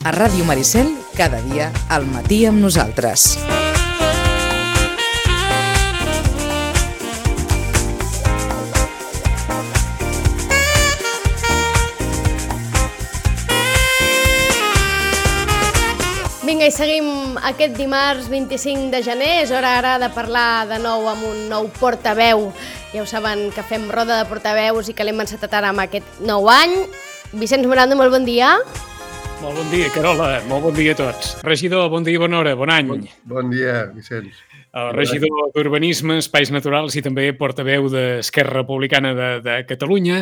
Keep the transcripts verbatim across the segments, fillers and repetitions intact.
A Ràdio Maricel, cada dia al matí amb nosaltres. Vinga, i seguim aquest dimarts vint-i-cinc de gener. És hora ara de parlar de nou amb un nou portaveu. Ja ho saben que fem roda de portaveus i que l'hem encetat ara amb aquest nou any. Vicenç Morando, molt bon dia. Molt bon dia, Carola. Molt bon dia a tots. Regidor, bon dia, bona hora, bon any. Bon, bon dia, Vicenç. El regidor d'Urbanisme, Espais Naturals i també portaveu d'Esquerra Republicana de, de Catalunya.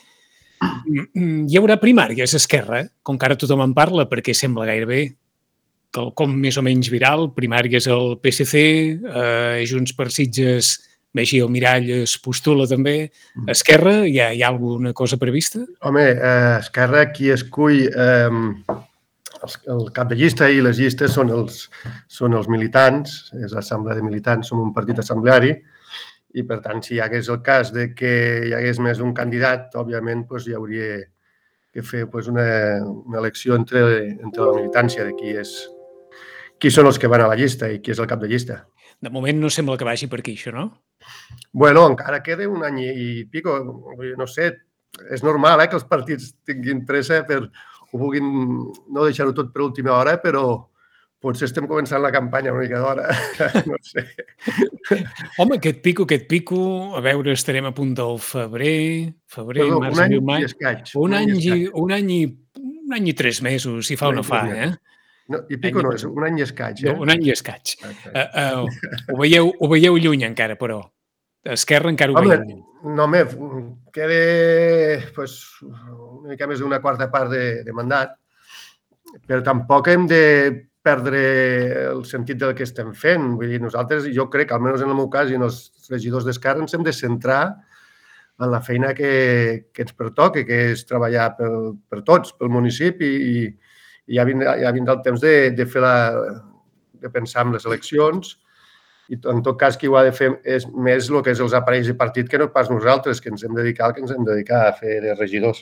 Hi haurà primàries a Esquerra, com que ara tothom en parla, perquè sembla gairebé quelcom més o menys viral. Primàries al P S C, eh, Junts per Sitges, Megí el Mirall es postula també. Esquerra, hi ha, hi ha alguna cosa prevista? Home, eh, Esquerra, qui escull eh, el, el cap de llista i les llistes són els, són els militants, és l'assemblea de militants, som un partit assembleari, i per tant, si hi hagués el cas de que hi hagués més d'un candidat, òbviament doncs, hi hauria que fer doncs, una, una elecció entre, entre la militància de qui és qui són els que van a la llista i qui és el cap de llista. De moment no sembla que vagi per aquí, això, no? Bueno, encara queda un any i pico. No sé, és normal eh, que els partits tinguin pressa per ho puguin no deixar-ho tot per última hora, però potser estem començant la campanya una mica d'hora. No sé. Home, aquest pico, aquest pico, a veure, estarem a punt del febrer, febrer, Perdó, març, un any abril, maig. i escaig. Un, Un any any, i i, escaig. un, any i, un any i tres mesos, si fa o no fa, eh? No, i pico no, és un any i escaig. Eh? No, un any i escaig. Uh, uh, ho, veieu, ho veieu lluny encara, però. Esquerra encara ho home, veieu lluny. No, home, queda pues, una mica més d'una quarta part de, de mandat, però tampoc hem de perdre el sentit del que estem fent. Vull dir, nosaltres, jo crec, almenys en el meu cas i en els regidors d'Esquerra, ens hem de centrar en la feina que, que ens pertoca, que és treballar per, per tots, pel municipi, i, i ja vindrà, ja vindrà el temps de, de, fer la, de pensar en les eleccions, i en tot cas qui ho ha de fer és més el que és els aparells de partit que no pas nosaltres, que ens hem dedicat al que ens hem dedicat a fer de regidors.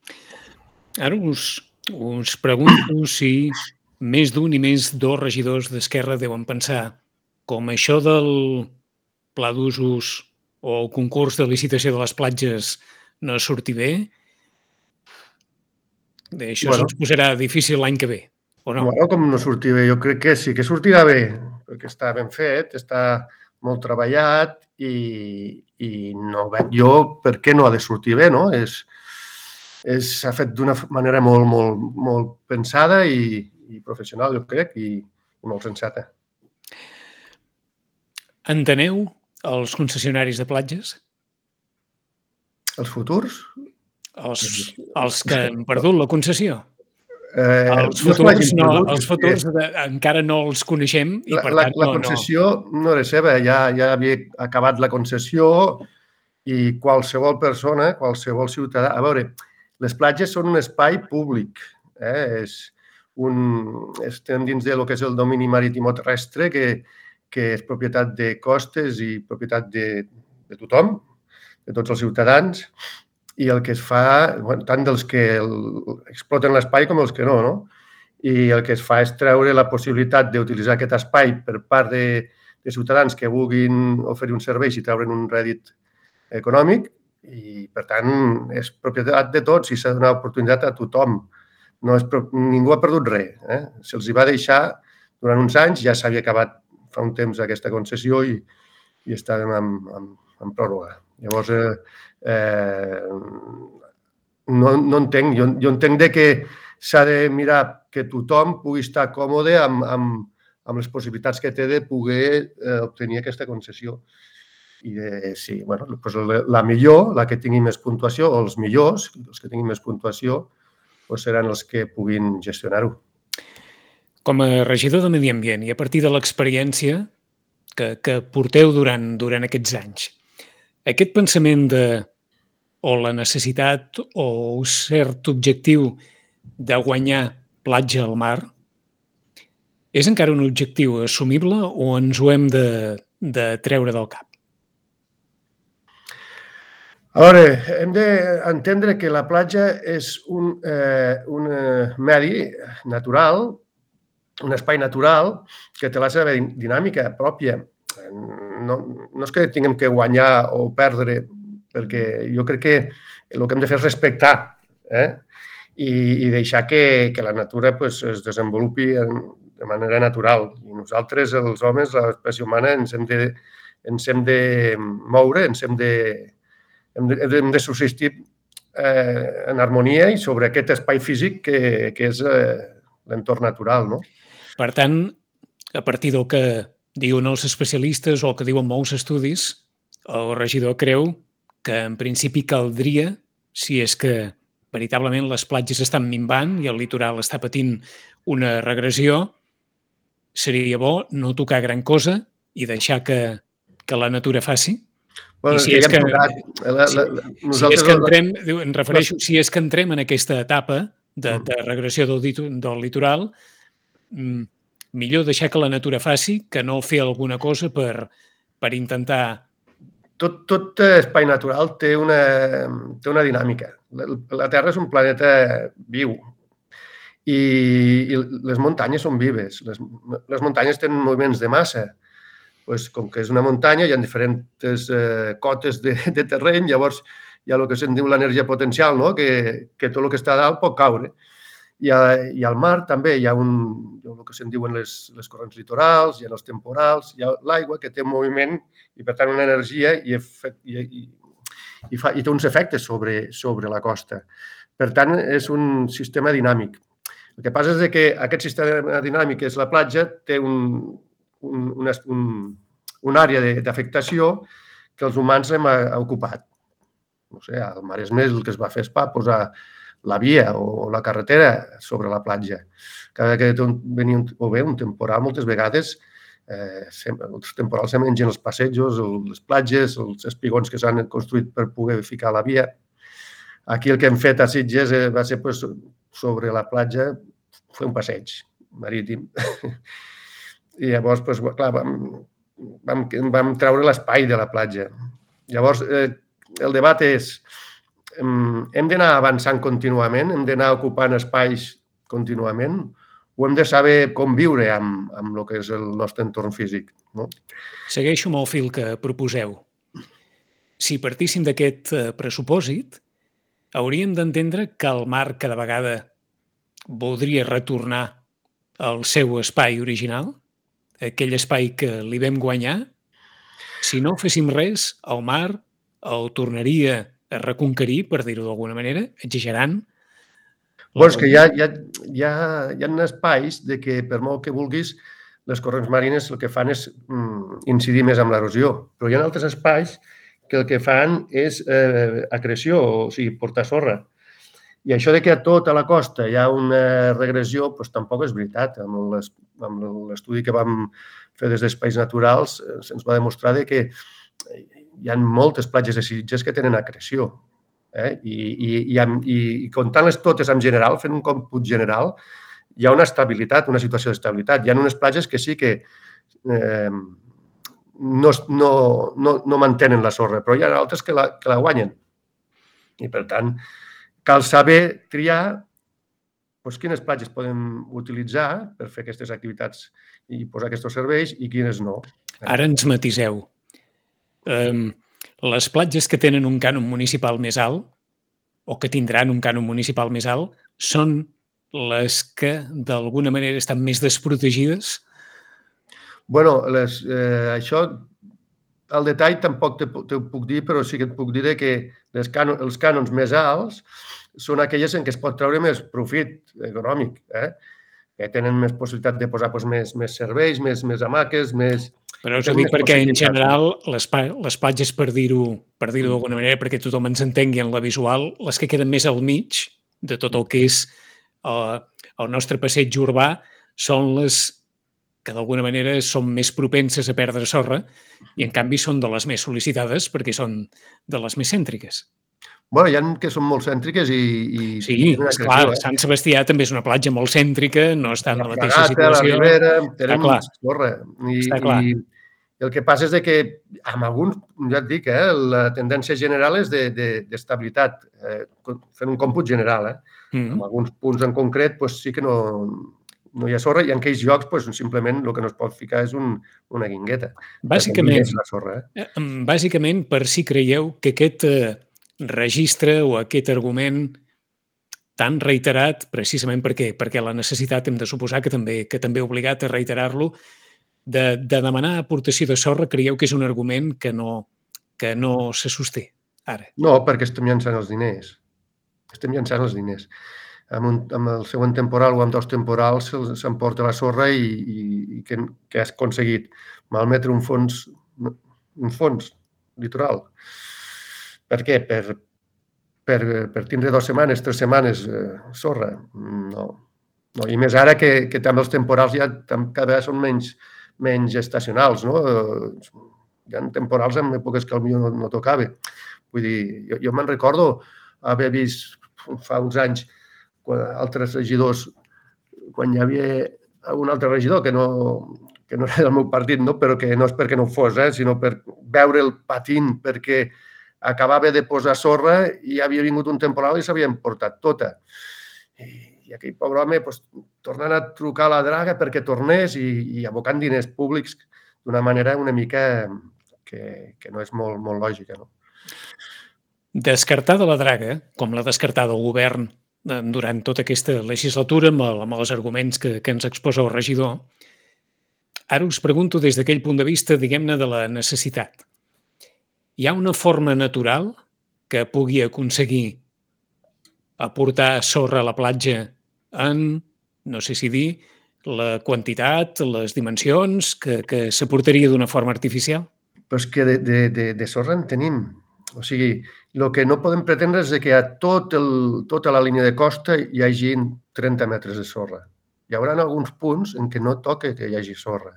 Ara us, us pregunto si més d'un i més dos regidors d'Esquerra deuen pensar com això del pla d'usos o el concurs de licitació de les platges no surti bé. Això bueno. Se'ns posarà difícil l'any que ve, o no? Bueno, com no surti bé, jo crec que sí que sortirà bé, perquè està ben fet, està molt treballat i, i no veig jo per què no ha de sortir bé, no? És, és, s'ha fet d'una manera molt, molt, molt pensada i, i professional, jo crec, i, i molt sensata. Enteneu els concessionaris de platges? Els futurs? Els, els que han perdut la concessió? Eh, els futurs, no, els futurs de, encara no els coneixem i la, per la, tant la no... concessió no, no era seva, ja, ja havia acabat la concessió i qualsevol persona, qualsevol ciutadà... A veure, les platges són un espai públic, eh? És un, estem dins de lo que és el domini marítim o terrestre, que, que és propietat de costes i propietat de, de tothom, de tots els ciutadans, i el que es fa, bueno, tant dels que el, exploten l'espai com els que no, no? I el que es fa és treure la possibilitat d'utilitzar aquest espai per part de, de ciutadans que vulguin oferir un servei i treure'n un rèdit econòmic i, per tant, és propietat de tots i s'ha de donar oportunitat a tothom. No és, ningú ha perdut res. Eh? Se'ls hi va deixar durant uns anys, ja s'havia acabat fa un temps aquesta concessió i, i està en, en, en pròrroga. Llavors, eh, eh, no, no entenc. Jo, jo entenc de que s'ha de mirar que tothom pugui estar còmode amb, amb, amb les possibilitats que té de poder eh, obtenir aquesta concessió. I de, sí, bueno, doncs la, la millor, la que tingui més puntuació, o els millors, els que tinguin més puntuació, doncs seran els que puguin gestionar-ho. Com a regidor de Medi Ambient i a partir de l'experiència que, que porteu durant, durant aquests anys, aquest pensament de o la necessitat o un cert objectiu de guanyar platja al mar és encara un objectiu assumible o ens ho hem de, de treure del cap? A veure, hem d'entendre que la platja és un, eh, un medi natural, un espai natural que té la seva dinàmica pròpia. No, no és que tinguem que guanyar o perdre, perquè jo crec que el que hem de fer és respectar eh? I, i deixar que, que la natura pues, es desenvolupi en, de manera natural. I nosaltres, els homes, l'espècie humana, ens hem de, ens hem de moure, ens hem de, hem de, hem de subsistir eh, en harmonia i sobre aquest espai físic que, que és eh, l'entorn natural. No? Per tant, a partir del que diuen els especialistes o el que diuen molts estudis, el regidor creu que en principi caldria, si és que veritablement les platges estan minvant i el litoral està patint una regressió, seria bo no tocar gran cosa i deixar que, que la natura faci? Bueno, I si és que, la, la, si, nosaltres... si és que entrem, em refereixo, si és que entrem en aquesta etapa de, de regressió del, del litoral, millor deixar que la natura faci que no fer alguna cosa per, per intentar... Tot, tot espai natural té una, té una dinàmica. La, la Terra és un planeta viu i, i les muntanyes són vives. Les, les muntanyes tenen moviments de massa. Pues, com que és una muntanya, hi ha diferents eh, cotes de, de terreny, llavors hi ha el que se'n diu l'energia potencial, no? que, que tot el que està a dalt pot caure. I, a, i al mar també hi ha, un, hi ha el que se'n diuen les, les corrents litorals, hi ha els temporals, hi ha l'aigua que té moviment i, per tant, una energia i, efect, i, i, i, fa, i té uns efectes sobre, sobre la costa. Per tant, és un sistema dinàmic. El que passa és que aquest sistema dinàmic, que és la platja, té un, un, una, un, una àrea d'afectació que els humans hem ocupat. No sé, al Maresme el que es va fer és posar la via o la carretera sobre la platja. Cada que venia un, o bé un temporal, moltes vegades eh, sempre, els temporals se mengen els passejos, les platges, els espigons que s'han construït per poder ficar la via. Aquí el que hem fet a Sitges eh, va ser pues, sobre la platja fer un passeig marítim. I llavors, pues, clar, vam, vam, vam treure l'espai de la platja. Llavors, eh, el debat és hem d'anar avançant contínuament, hem d'anar ocupant espais contínuament o hem de saber conviure amb, amb el que és el nostre entorn físic. No? Segueixo amb el fil que proposeu. Si partíssim d'aquest pressupòsit, hauríem d'entendre que el mar cada vegada voldria retornar al seu espai original, aquell espai que li vam guanyar. Si no féssim res, el mar el tornaria a reconquerir, per dir-ho d'alguna manera, exagerant. Bueno, és que hi ha, hi, ha, hi, ha, hi ha espais de que, per molt que vulguis, les corrents marines el que fan és mm, incidir més amb l'erosió. Però hi ha altres espais que el que fan és eh, acreció, o sigui, portar sorra. I això de que a tota la costa hi ha una regressió, doncs tampoc és veritat. Amb l'estudi que vam fer des d'espais naturals se'ns va demostrar que hi ha moltes platges de Sitges que tenen acreció. Eh? I, i, i, i, i comptant-les totes en general, fent un còmput general, hi ha una estabilitat, una situació d'estabilitat. Hi ha unes platges que sí que eh, no, no, no, no mantenen la sorra, però hi ha altres que la, que la guanyen. I, per tant, cal saber triar doncs, quines platges podem utilitzar per fer aquestes activitats i posar aquests serveis i quines no. Ara ens matiseu. Um, les platges que tenen un cànon municipal més alt o que tindran un cànon municipal més alt són les que d'alguna manera estan més desprotegides? Bueno, les, eh, això al detall tampoc te, te ho puc dir, però sí que et puc dir que les cànon, els cànons més alts són aquelles en què es pot treure més profit econòmic, eh? que tenen més possibilitat de posar doncs, més, més serveis, més, més hamaques, més... Però us ho dic perquè, en general, les, les platges, per dir-ho per dir-ho d'alguna manera, perquè tothom ens entengui en la visual, les que queden més al mig de tot el que és el, el nostre passeig urbà, són les que d'alguna manera són més propenses a perdre sorra i, en canvi, són de les més sol·licitades perquè són de les més cèntriques. Bueno, hi ha que són molt cèntriques i... i sí, esclar, eh? Sant Sebastià també és una platja molt cèntrica, no està en la, la mateixa Fragata, situació. La Ribera, tenen sorra. I, Està clar. I, El que passa és de que, amb alguns, ja et dic, eh, la tendència general és d'estabilitat, de, de eh, fent un còmput general. Eh? Mm. En alguns punts en concret pues, sí que no, no hi ha sorra i en aquells llocs pues, simplement el que no es pot ficar és un, una guingueta. Bàsicament, és la sorra, eh? bàsicament, per si creieu que aquest eh, registre o aquest argument tan reiterat, precisament perquè, perquè la necessitat hem de suposar que també, que també ha obligat a reiterar-lo, De, de demanar aportació de sorra, creieu que és un argument que no, que no se sosté ara? No, perquè estem llançant els diners. Estem llançant els diners. Amb, un, amb el següent temporal o amb dos temporals s'emporta la sorra i, i, i que, que has aconseguit malmetre un fons, un fons litoral. Per què? Per, per, per tindre dues setmanes, tres setmanes eh, sorra? No. no. I més ara que, que també els temporals ja cada vegada són menys menys estacionals, no? Hi ha temporals en èpoques que potser no, no tocava. Vull dir, jo, jo me'n recordo haver vist fa uns anys quan altres regidors, quan hi havia un altre regidor que no, que no era del meu partit, no? Però que no és perquè no ho fos, eh? Sinó per veure'l patint, perquè acabava de posar sorra i havia vingut un temporal i s'havien portat tota. I, i aquell pobre home pues, tornant a trucar a la draga perquè tornés i, i abocant diners públics d'una manera una mica que, que no és molt, molt lògica. No? Descartada la draga, com l'ha descartada el govern durant tota aquesta legislatura amb, el, amb els arguments que, que ens exposa el regidor, ara us pregunto des d'aquell punt de vista, diguem-ne, de la necessitat. Hi ha una forma natural que pugui aconseguir aportar sorra a la platja en, no sé si dir, la quantitat, les dimensions que, que s'aportaria d'una forma artificial? Però és que de, de, de, de sorra en tenim. O sigui, el que no podem pretendre és que a tot el, tota la línia de costa hi hagi trenta metres de sorra. Hi haurà alguns punts en què no toca que hi hagi sorra.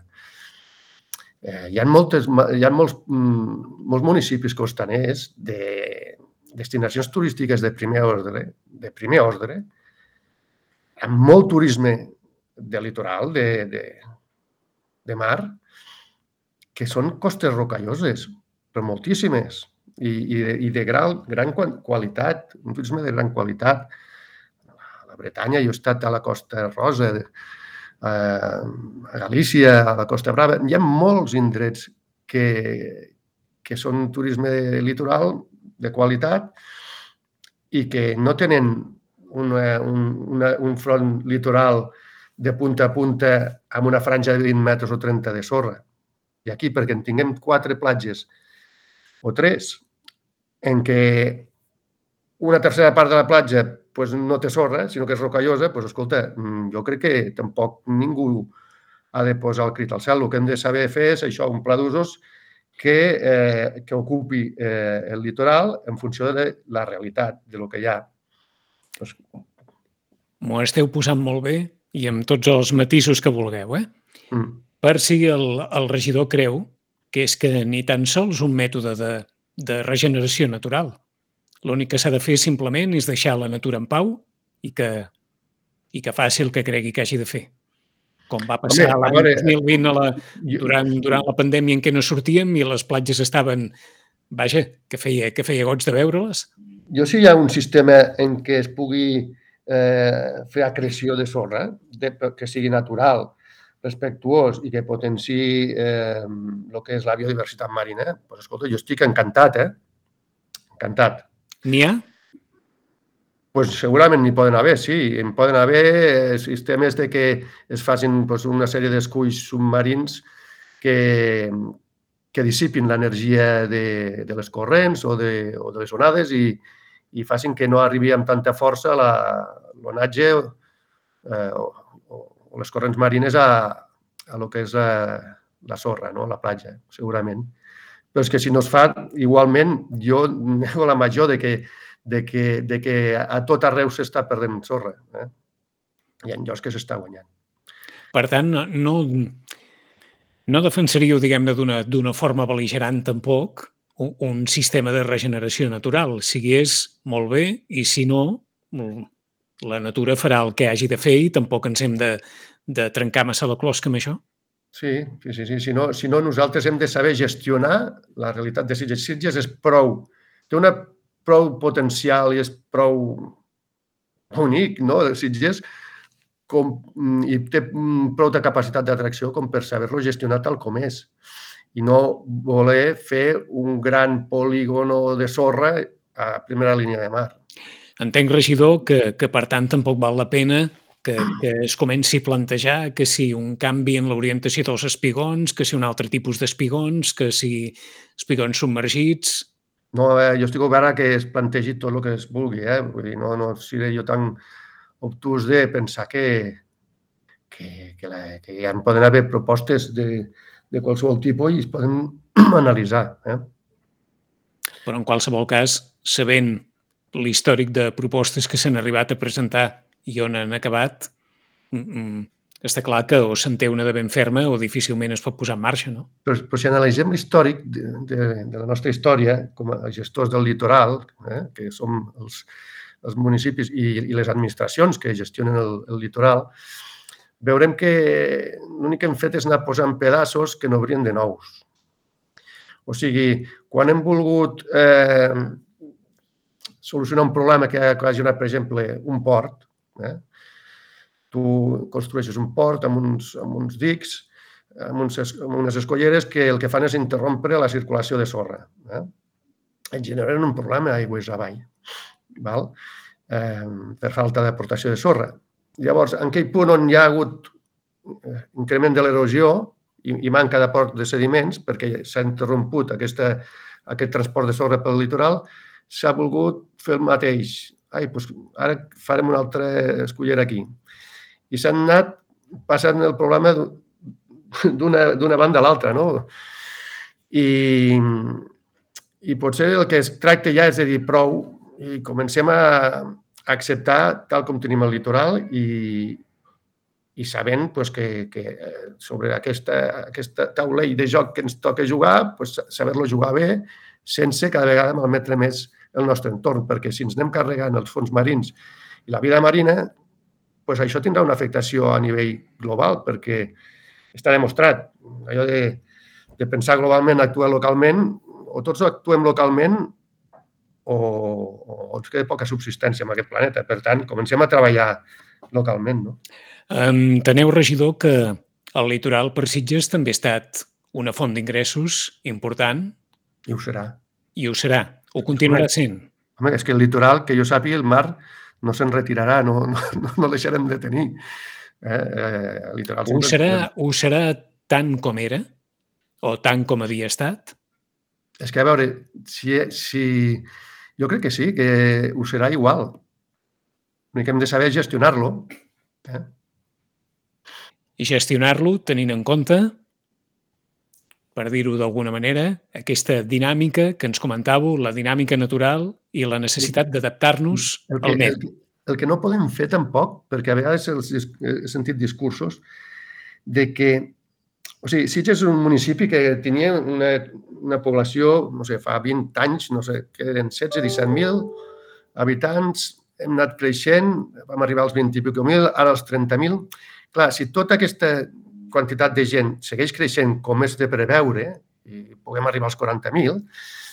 Eh, hi ha, moltes, hi ha molts, molts municipis costaners de destinacions turístiques de primer ordre, de primer ordre, amb molt turisme de litoral, de, de, de mar, que són costes rocalloses, però moltíssimes, i, i de, i de gran, gran qualitat, un turisme de gran qualitat. A la Bretanya, jo he estat a la Costa Rosa, a Galícia, a la Costa Brava. Hi ha molts indrets que, que són turisme litoral de qualitat i que no tenen una, un, una, un front litoral de punta a punta amb una franja de vint metres o trenta de sorra. I aquí, perquè en tinguem quatre platges o tres, en què una tercera part de la platja pues, no té sorra, sinó que és rocallosa, pues, escolta, jo crec que tampoc ningú ha de posar el crit al cel. El que hem de saber fer és això, un pla d'usos que, eh, que ocupi eh, el litoral en funció de la realitat, de lo que hi ha. Pues... M'ho esteu posant molt bé i amb tots els matisos que vulgueu, eh? Mm. Per si el, el regidor creu que és que ni tan sols un mètode de, de regeneració natural. L'únic que s'ha de fer simplement és deixar la natura en pau i que, i que faci el que cregui que hagi de fer. Com va passar l'any dos mil vint a la, durant, durant la pandèmia en què no sortíem i les platges estaven, vaja, que feia, que feia goig de veure-les. Jo sí hi ha un sistema en què es pugui eh, fer acreció de sorra, de, que sigui natural, respectuós i que potenciï eh, el que és la biodiversitat marina, doncs, escolta, jo estic encantat, eh? Encantat. N'hi ha? Pues segurament n'hi poden haver, sí. En poden haver sistemes de que es facin pues, una sèrie d'esculls submarins que, que dissipin l'energia de, de les corrents o de, o de les onades i, i facin que no arribi amb tanta força l'onatge eh, o, o les corrents marines a, a lo que és la, la sorra, no? La platja, segurament. Però és que si no es fa, igualment, jo nego la major de que, de que, de que a tot arreu s'està perdent sorra. Eh? Hi ha llocs que s'està guanyant. Per tant, no, no defensaríeu, diguem-ne, d'una d'una forma bel·ligerant tampoc un, un sistema de regeneració natural. Si és, molt bé, i si no, la natura farà el que hagi de fer i tampoc ens hem de, de trencar massa la closca amb això? Sí, sí, sí, sí. Si no, si no, nosaltres hem de saber gestionar la realitat de Sitges. Sitges és prou, té una prou potencial i és prou bonic, no?, de Sitges, com, i té prou de capacitat d'atracció com per saber-lo gestionar tal com és. I no voler fer un gran polígono de sorra a primera línia de mar. Entenc, regidor, que, que per tant tampoc val la pena que, que es comenci a plantejar que si un canvi en l'orientació dels espigons, que si un altre tipus d'espigons, que si espigons submergits... No, eh, jo estic obert a que es plantegi tot el que es vulgui, eh? Vull dir, no, no seré jo tan obtús de pensar que, que, que, la, que ja en poden haver propostes de, de qualsevol tipus i es poden analitzar. Eh? Però en qualsevol cas, sabent l'històric de propostes que s'han arribat a presentar i on han acabat, està clar que o se'n té una de ben ferma o difícilment es pot posar en marxa, no? Però, però si analitzem l'històric de, de, de la nostra història com a gestors del litoral, eh, que som els, els municipis i, i les administracions que gestionen el, el litoral, veurem que l'únic que hem fet és anar posant pedaços que no obrien de nous. O sigui, quan hem volgut eh, solucionar un problema que ha ocasionat, per exemple, un port, eh, tu construeixes un port amb uns, amb uns dics, amb, uns, amb unes escolleres que el que fan és interrompre la circulació de sorra. Eh? Et generen un problema aigües avall, val? Eh, per falta d'aportació de sorra. Llavors, en aquell punt on hi ha hagut increment de l'erosió i, i manca d'aport de sediments, perquè s'ha interromput aquesta, aquest transport de sorra pel litoral, s'ha volgut fer el mateix. Ai, doncs ara farem una altra escollera aquí. I s'han anat passant el problema d'una banda a l'altra, no? I, I potser el que es tracta ja és de dir prou i comencem a acceptar tal com tenim el litoral i, i sabent pues, que, que sobre aquesta, aquesta taulell de joc que ens toca jugar, pues, saber-lo jugar bé sense cada vegada malmetre més el nostre entorn, perquè si ens anem carregant els fons marins i la vida marina, pues això tindrà una afectació a nivell global, perquè està demostrat. Allò de, de pensar globalment, actuar localment, o tots actuem localment o, o ens queda poca subsistència en aquest planeta. Per tant, comencem a treballar localment. No? Enteneu, regidor, que el litoral per Sitges també ha estat una font d'ingressos important? I ho serà. I ho serà. Ho continuarà sent. Home, és que el litoral, que jo sàpiga, el mar no se'n retirarà, no, no, no deixarem de tenir. Eh, eh, el litoral ho, serà, ho serà tant com era? O tant com havia estat? És que, a veure, si, si... jo crec que sí, que ho serà igual. L'únic que hem de saber gestionar-lo. Eh? I gestionar-lo tenint en compte, per dir-ho d'alguna manera, aquesta dinàmica que ens comentàveu, la dinàmica natural i la necessitat d'adaptar-nos al medi. El, el que no podem fer tampoc, perquè a vegades he sentit discursos de que, o sigui, Sitges és un municipi que tenia una, una població, no sé, fa vint anys, no sé, que eren setze, disset mil habitants, hem anat creixent, vam arribar als vint i pico mil, ara als trenta mil. Clar, si tota aquesta quantitat de gent segueix creixent com és de preveure i puguem arribar als quaranta mil,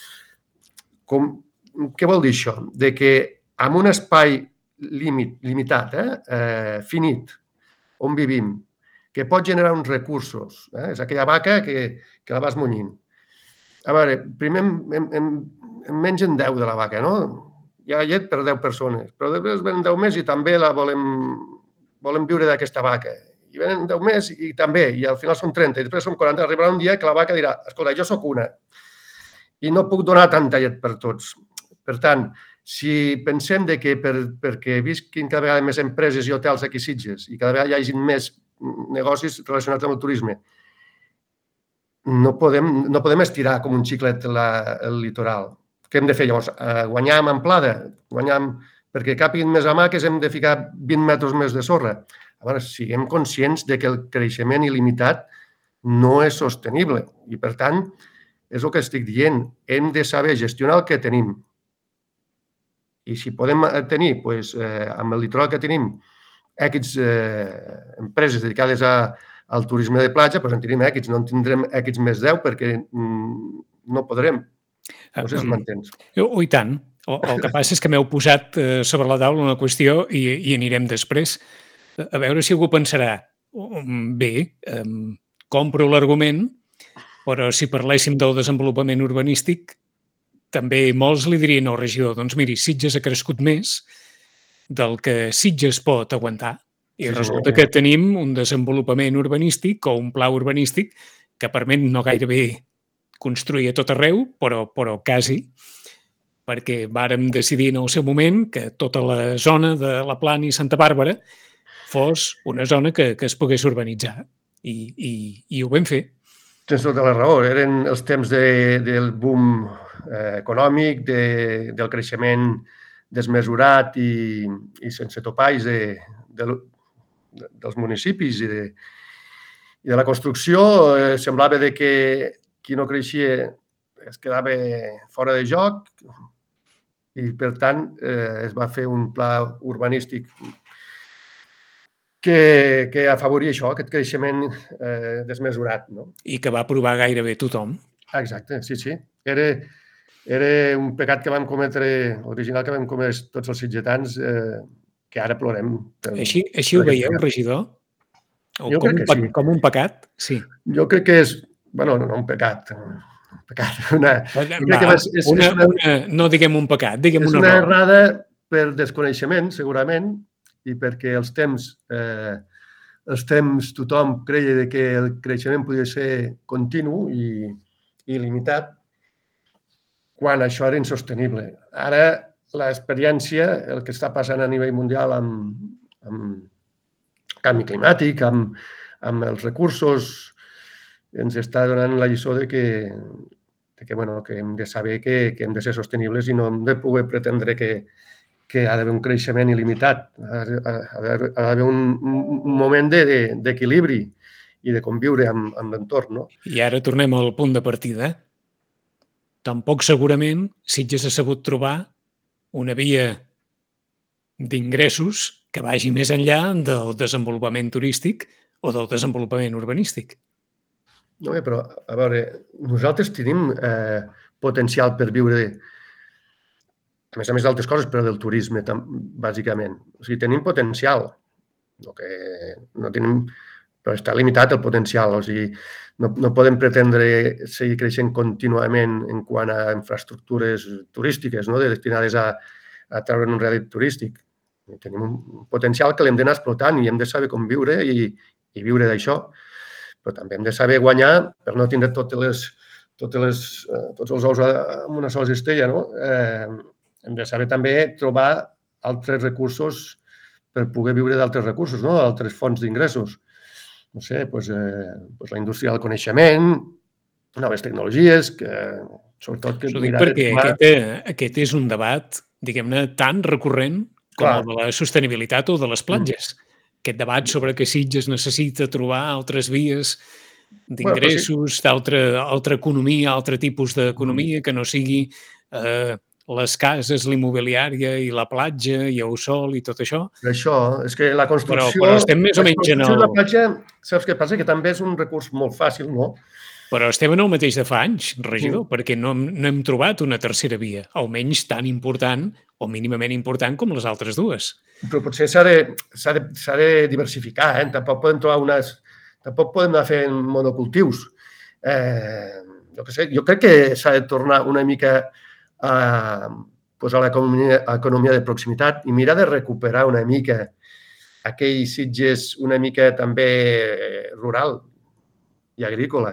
com, què vol dir això? De que amb un espai límit, limitat, eh, eh, finit, on vivim, que pot generar uns recursos, eh, és aquella vaca que, que la vas munyint. A veure, primer em, em, em, em mengen deu de la vaca, no? Hi ha llet per deu persones, però després venen deu més i també la volem, volem viure d'aquesta vaca. I venen deu més i també, i al final són trenta, i després són quaranta. Arribarà un dia que la vaca dirà, escolta, jo sóc una i no puc donar tanta llet per tots. Per tant, si pensem de que per, perquè visquin cada vegada més empreses i hotels aquí a Sitges i cada vegada hi hagi més negocis relacionats amb el turisme, no podem, no podem estirar com un xiclet la, el litoral. Què hem de fer llavors? Guanyar amb amplada? Guanyar amb... Perquè capiguin més hamaques hem de ficar vint metres més de sorra. A veure, siguem conscients de que el creixement il·limitat no és sostenible i, per tant, és el que estic dient, hem de saber gestionar el que tenim. I si podem tenir, doncs, eh, amb el litoral que tenim, X eh, empreses dedicades a, al turisme de platja, doncs en tindrem èxits, no en tindrem èxits més deu perquè mm, no podrem. No sé si m'entens. Oh, i tant. El que passa és que m'heu posat sobre la taula una qüestió i, i anirem després. A veure si algú pensarà, bé, compro l'argument, però si parléssim del desenvolupament urbanístic, també molts li dirien al regidor, doncs miri, Sitges ha crescut més del que Sitges pot aguantar i resulta que tenim un desenvolupament urbanístic o un pla urbanístic que permet no gairebé construir a tot arreu, però, però quasi, perquè vàrem decidir en el seu moment que tota la zona de la Plana i Santa Bàrbara fos una zona que, que es pogués urbanitzar i, i, i ho vam fer. Tens tota la raó. Eren els temps de, del boom eh, econòmic, de, del creixement desmesurat i, i sense topalls de, de, de, dels municipis i de, i de la construcció. Eh, semblava de que qui no creixia es quedava fora de joc i, per tant, eh, es va fer un pla urbanístic que, que afavoria això, aquest creixement eh, desmesurat. No? I que va aprovar gairebé tothom. Exacte, sí, sí. Era, era un pecat que vam cometre, original que vam cometre tots els sitgetans, eh, que ara plorem. Per, així així ho veieu, pecat. Regidor? O jo com, crec que un, sí. Com un pecat? Sí. Jo crec que és, bueno, no, no un pecat, un pecat, una... Va, que és, és, una, és una, una no diguem un pecat, diguem una error. És una errada per desconeixement, segurament, i perquè els temps, eh, els temps tothom creia que el creixement podia ser continu i, i limitat, quan això era insostenible. Ara, l'experiència, el que està passant a nivell mundial amb, amb canvi climàtic, amb, amb els recursos, ens està donant la lliçó de que, de que, bueno, que hem de saber que, que hem de ser sostenibles i no hem de poder pretendre que que ha d'haver un creixement il·limitat, ha d'haver un, un moment d'equilibri i de conviure amb, amb l'entorn. No? I ara tornem al punt de partida. Tampoc segurament Sitges ha sabut trobar una via d'ingressos que vagi més enllà del desenvolupament turístic o del desenvolupament urbanístic. No, però, a veure, nosaltres tenim eh, potencial per viure a més a més d'altres coses, però del turisme, bàsicament. O sigui, tenim potencial, no que no tenim, però està limitat el potencial. O sigui, no, no podem pretendre seguir creixent contínuament en quant a infraestructures turístiques, no? Destinades a, a treure un rèdit turístic. Tenim un potencial que l'hem d'anar explotant i hem de saber com viure i, i viure d'això. Però també hem de saber guanyar per no tindre totes les, totes les, tots els ous en una sola cistella, no? Eh, hem de saber també trobar altres recursos per poder viure d'altres recursos, no? Altres fonts d'ingressos. No sé, doncs, eh, doncs la indústria del coneixement, noves tecnologies, que sobretot... Que Ho dic perquè tomar... aquest, aquest és un debat, diguem-ne, tan recurrent com Clar. El de la sostenibilitat o de les platges. Mm. Aquest debat sobre que Sitges necessita trobar altres vies d'ingressos, bueno, sí. d'altra altra economia, altre tipus d'economia, que no sigui... Eh, les cases, l'immobiliària i la platja i el sol i tot això. Això, és que la construcció... Però, però estem més o menys en el... La platja, saps què passa? Que també és un recurs molt fàcil, no? Però estem en el mateix de fa anys, regidor, mm. perquè no, no hem trobat una tercera via, almenys tan important o mínimament important com les altres dues. Però potser s'ha de, s'ha de, s'ha de diversificar, eh? Tampoc podem trobar unes... Tampoc podem anar fent monocultius. Eh, jo què sé, jo crec que s'ha de tornar una mica... a, pues a l'economia de proximitat i mirar de recuperar una mica aquell Sitges una mica també rural i agrícola.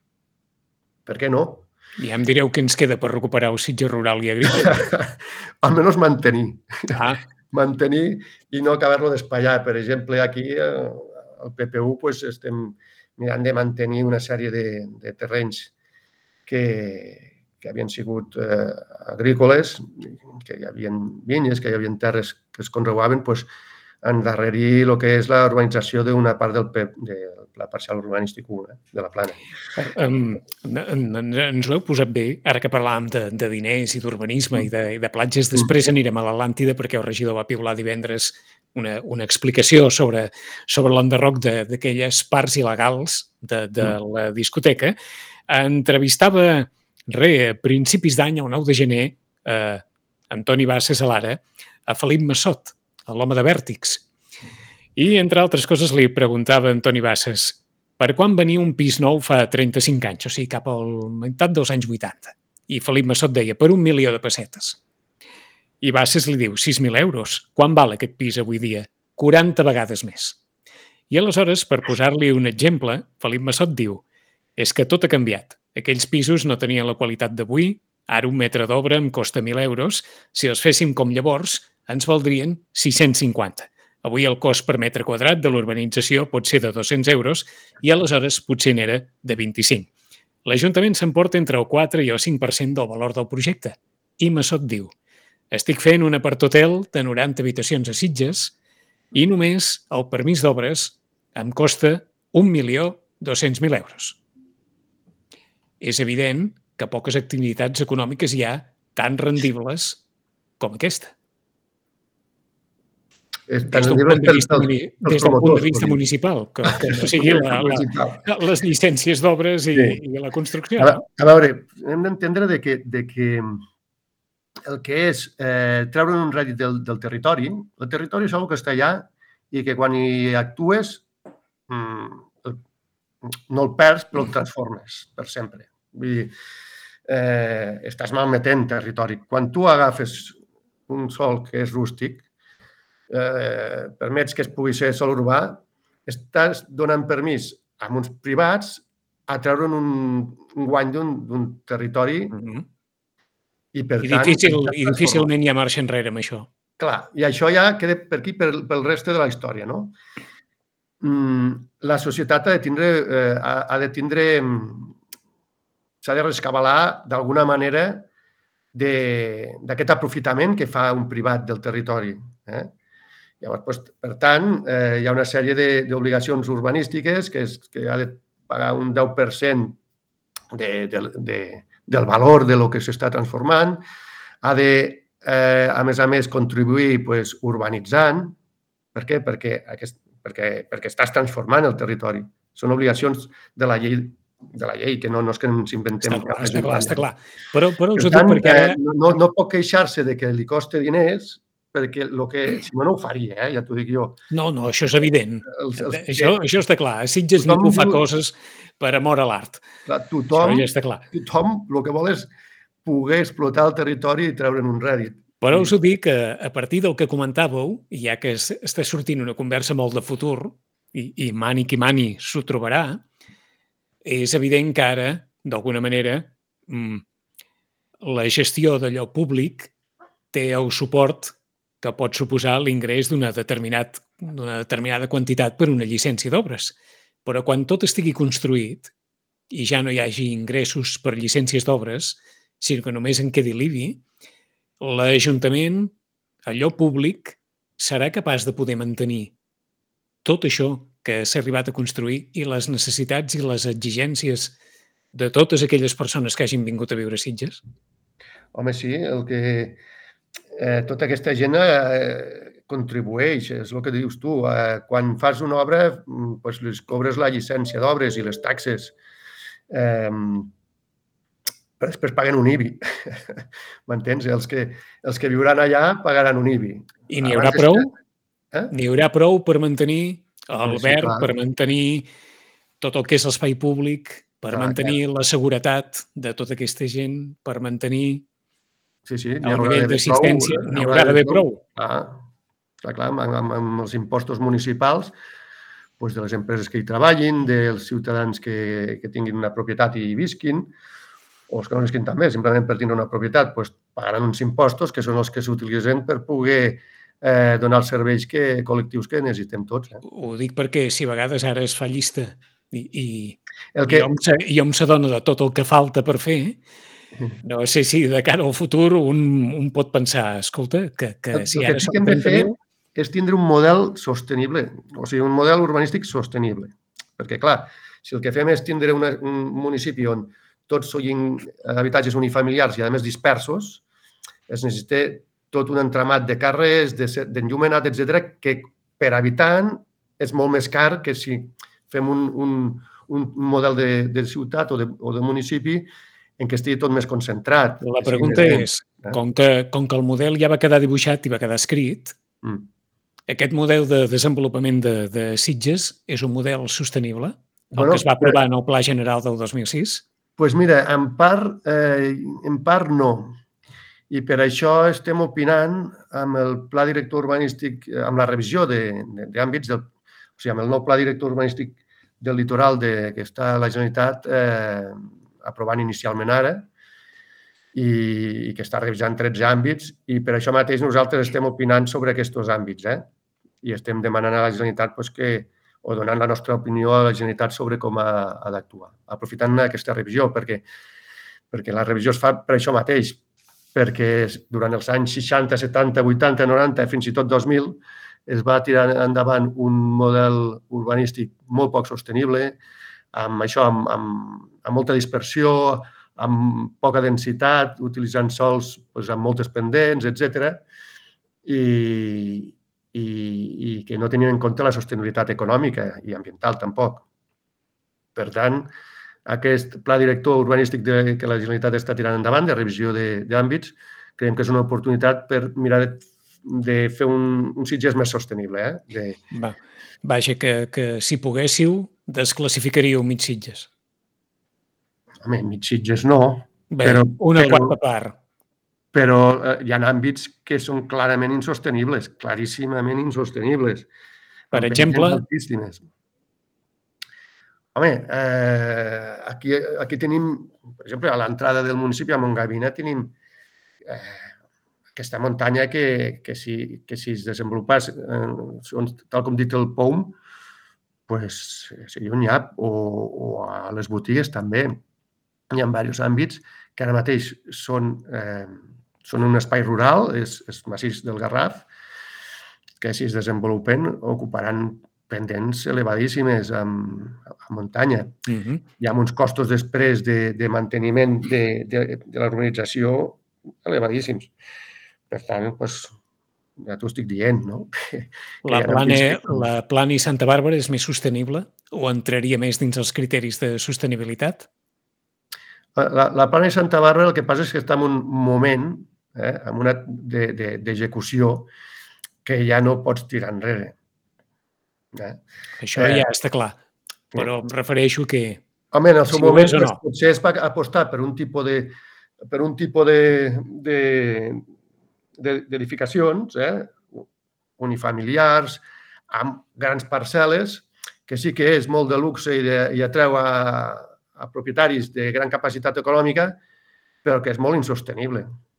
Per què no? Ja em direu què ens queda per recuperar el Sitges rural i agrícola. Almenys mantenir. Ah. Mantenir i no acabar-lo d'espallar. Per exemple, aquí al P P U pues, estem mirant de mantenir una sèrie de, de terrenys que... que havien sigut eh, agrícoles, que hi havia vinyes, que hi havia terres que es conreaven, doncs, endarrerir el que és la urbanització d'una part del P E P, de la parcial urbanística u, eh, de la Plana. Um, ens ho heu posat bé, ara que parlàvem de, de diners i d'urbanisme i, de, i de platges. Després anirem a l'Atlàntida perquè el regidor va piular divendres una, una explicació sobre, sobre l'enderroc d'aquelles parts il·legals de, de la discoteca, entrevistava re, a principis d'any, el nou de gener, eh, Antoni Bassas a l'Ara, a Felip Massot, l'home de Vèrtix. I, entre altres coses, li preguntava a Antoni Bassas per quan venia un pis nou fa trenta-cinc anys, o sigui, cap a la meitat dels anys vuitanta. I Felip Massot deia, per un milió de pessetes. I Bassas li diu, sis mil euros. Quan val aquest pis avui dia? quaranta vegades més. I aleshores, per posar-li un exemple, Felip Massot diu, és que tot ha canviat. Aquells pisos no tenien la qualitat d'avui, ara un metre d'obra em costa mil euros, si els féssim com llavors, ens valdrien sis-cents cinquanta. Avui el cost per metre quadrat de l'urbanització pot ser de dos-cents euros i aleshores potser n'era de vint-i-cinc. L'Ajuntament s'emporta entre el quatre i el cinc per cent del valor del projecte. I Massot diu, estic fent un apart-hotel de noranta habitacions a Sitges i només el permís d'obres em costa un milió dos-cents mil euros. És evident que poques activitats econòmiques hi ha tan rendibles com aquesta. Des del punt de vista, des del punt de vista municipal, que, que no sigui la, la, les llicències d'obres i, sí. i la construcció. A, a veure, hem d'entendre de que, de que el que és eh, treure un rèdit del, del territori, el territori és una que està allà i que quan hi actues mm, no el perds però el transformes per sempre. Vull dir, eh, estàs malmetent territori. Quan tu agafes un sòl que és rústic, Eh, permets que es pugui ser sòl urbà, estàs donant permís a uns privats a treure'n un, un guany d'un territori mm-hmm. i per I tant... Difícil, I difícilment hi ha marxa enrere amb això. Clar, i això ja queda per aquí pel, pel reste de la història, no? Mm, la societat ha de tindre... Eh, ha, ha de tindre s'ha de rescabalar d'alguna manera d'aquest aprofitament que fa un privat del territori. Eh? Llavors, doncs, per tant, eh, hi ha una sèrie d'obligacions urbanístiques que, és, que ha de pagar un deu per cent de, de, de, del valor de lo que s'està transformant, ha de, eh, a més a més, contribuir pues, urbanitzant. Per què? Perquè, aquest, perquè, perquè estàs transformant el territori. Són obligacions de la llei, de la llei que no, no és que ens inventem. Està clar, està clar, està clar. Però, però per tant, perquè ara... no, no pot queixar-se de que li costa diners perquè lo que, si no, no ho faria, eh? Ja t'ho dic jo. No, no, això és evident. Els, els, això, que... això està clar. A Sitges ningú fa coses per amor a l'art. Tothom, això ja està clar. Tothom el que vol és poder explotar el territori i treure'n un rèdit. Però us ho dic que a partir del que comentàveu, ja que està sortint una conversa molt de futur, i, i mani qui mani s'ho trobarà, és evident que ara, d'alguna manera, la gestió d'allò públic té el suport que pot suposar l'ingrés d'una determinat, d'una determinada quantitat per una llicència d'obres. Però quan tot estigui construït i ja no hi hagi ingressos per llicències d'obres, sinó que només en quedi l'I B I, l'Ajuntament, allò públic, serà capaç de poder mantenir tot això que s'ha arribat a construir i les necessitats i les exigències de totes aquelles persones que hagin vingut a viure a Sitges? Home, sí, el que... Eh, tota aquesta gent eh, contribueix, és el que dius tu. Eh, quan fas una obra, doncs, les cobres la llicència d'obres i les taxes. Eh, però després paguen un I B I. M'entens? Els que, els que viuran allà pagaran un I B I. I n'hi haurà prou? Eh? N'hi haurà prou per mantenir el sí, verd, clar. Per mantenir tot el que és l'espai públic, per clar, mantenir clar. La seguretat de tota aquesta gent, per mantenir... Sí, sí, el nivell d'assistència, n'hi haurà d'haver prou. Clar, clar, clar amb, amb, amb els impostos municipals, doncs de les empreses que hi treballin, dels ciutadans que, que tinguin una propietat i hi visquin, o els que no visquin també, simplement per tindre una propietat, doncs pagaran uns impostos que són els que s'utilitzen per poder eh, donar els serveis que, col·lectius que necessitem tots. Eh? Ho dic perquè si a vegades ara es fa llista i, i, el que... i hom s'adona de tot el que falta per fer, no sé si de cara al futur un, un pot pensar, escolta, que, que si ara... El que hem de fer és tindre un model sostenible, o sigui, un model urbanístic sostenible. Perquè, clar, si el que fem és tindre una, un municipi on tots siguin habitatges unifamiliars i, a més, dispersos, es necessita tot un entramat de carrers, d'enllumenat, etcètera, que per habitant és molt més car que si fem un, un, un model de, de ciutat o de, o de municipi en què estigui tot més concentrat. La pregunta és, eh? com, que, com que el model ja va quedar dibuixat i va quedar escrit, mm. aquest model de desenvolupament de, de Sitges és un model sostenible? El bueno, que es va aprovar en el Pla General del dos mil sis? Doncs pues mira, en part, eh, en part no. I per això estem opinant amb el Pla Director Urbanístic, amb la revisió d'àmbits, o sigui, amb el nou Pla Director Urbanístic del litoral de, que està la Generalitat eh, aprovant inicialment ara i, i que està revisant tretze àmbits, i per això mateix nosaltres estem opinant sobre aquests àmbits, eh? I estem demanant a la Generalitat pues, que, o donant la nostra opinió a la Generalitat sobre com ha, ha d'actuar, aprofitant aquesta revisió, perquè, perquè la revisió es fa per això mateix, perquè durant els anys seixanta, setanta, vuitanta, noranta, fins i tot dos mil, es va tirar endavant un model urbanístic molt poc sostenible, amb això, amb, amb, amb molta dispersió, amb poca densitat, utilitzant sols doncs, amb moltes pendents, etcètera, i, i, i que no tenien en compte la sostenibilitat econòmica i ambiental tampoc. Per tant, aquest pla director urbanístic de, que la Generalitat està tirant endavant, de revisió d'àmbits, creiem que és una oportunitat per mirar de, de fer un, un Sitges més sostenible. Eh? De... Va. Vaja, que, que si poguéssiu, desclassificaríeu mig Sitges. Home, mig Sitges no. Bé, però, una però, quarta part. Però eh, hi ha àmbits que són clarament insostenibles, claríssimament insostenibles. Per exemple... Home, eh, aquí, aquí tenim, per exemple, a l'entrada del municipi, a Montgavina, tenim eh, aquesta muntanya que, que, si, que si es desenvolupés, eh, tal com dit el P O U M, pues, seria un nyap, o, o a les botigues també. Hi ha diversos àmbits que ara mateix són, eh, són un espai rural, és, és massís del Garraf, que si es desenvolupen ocuparan pendents elevadíssimes a, a muntanya. Uh-huh. Hi ha uns costos després de, de manteniment de, de, de la urbanització elevadíssims. Per tant, doncs, ja t'ho estic dient, no? La Plana, la Plana i Santa Bàrbara és més sostenible o entraria més dins els criteris de sostenibilitat? La, la Plana i Santa Bàrbara el que passa és que està en un moment, eh, en una d'execució, que ja no pots tirar enrere. Eh? Això ja eh, està clar, però em refereixo que... Home, en el seu si moment no. Potser es va apostar per un tipus de per un tipus de, de, de, d'edificacions eh, unifamiliars, amb grans parcel·les, que sí que és molt de luxe i, de, i atreu a, a propietaris de gran capacitat econòmica, però que és molt insostenible.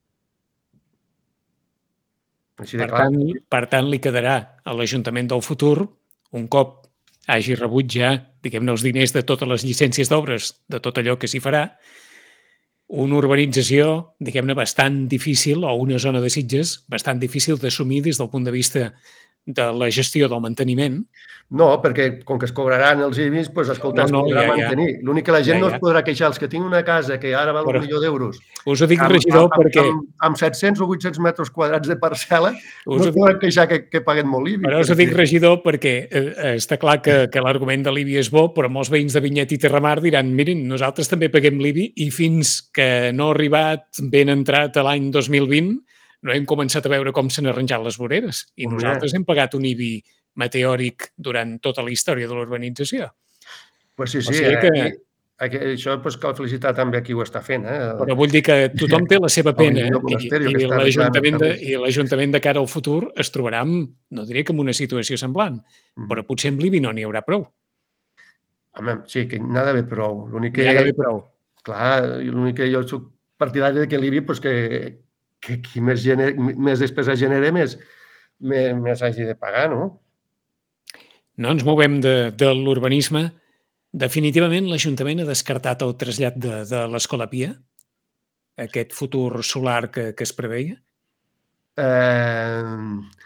Així de per, clar. Tant, per tant, li quedarà a l'Ajuntament del futur, un cop hagi rebut ja, diguem-ne, els diners de totes les llicències d'obres, de tot allò que s'hi farà, una urbanització, diguem-ne, bastant difícil, o una zona de Sitges bastant difícil d'assumir des del punt de vista de la gestió del manteniment. No, perquè com que es cobraran els I B Is, doncs, escolta, no, no, es podrà ja, mantenir. Ja. L'únic que la gent ja, ja. no es podrà queixar, els que tinguin una casa que ara val Però, un milió d'euros, us ho dic, amb, regidor, amb, perquè... Amb, amb set-cents o vuit-cents metres quadrats de parcel·la, us no es podran queixar que, que paguen molt I B I. Però us ho dic, regidor, perquè eh, està clar que, que l'argument de l'I B I és bo, però molts veïns de Vinyet i Terramar diran, mirin, nosaltres també paguem l'I B I i fins que no ha arribat ben entrat a l'any dos mil vint no hem començat a veure com s'han arranjat les voreres. I Molt nosaltres bé. hem pagat un I B I meteòric durant tota la història de l'urbanització. Pues sí, sí. O sigui que... aquí, aquí, això pues, cal felicitar també a qui ho està fent. Eh? Però vull dir que tothom té la seva pena i, i l'Ajuntament de, i l'Ajuntament de cara al futur es trobarà, amb, no diré que en una situació semblant, mm. però potser amb l'I B I no n'hi haurà prou. Home, sí, que n'ha d'haver prou. L'únic que... N'hi ha d'haver prou. Clar, l'únic que jo soc partidari que l'I B I pues, que, que qui més, gener, més despesa genera, més, més, més hagi de pagar, no? No ens movem de, de l'urbanisme. Definitivament l'Ajuntament ha descartat el trasllat de, de l'Escola Pia? Aquest futur solar que, que es preveia? Eh...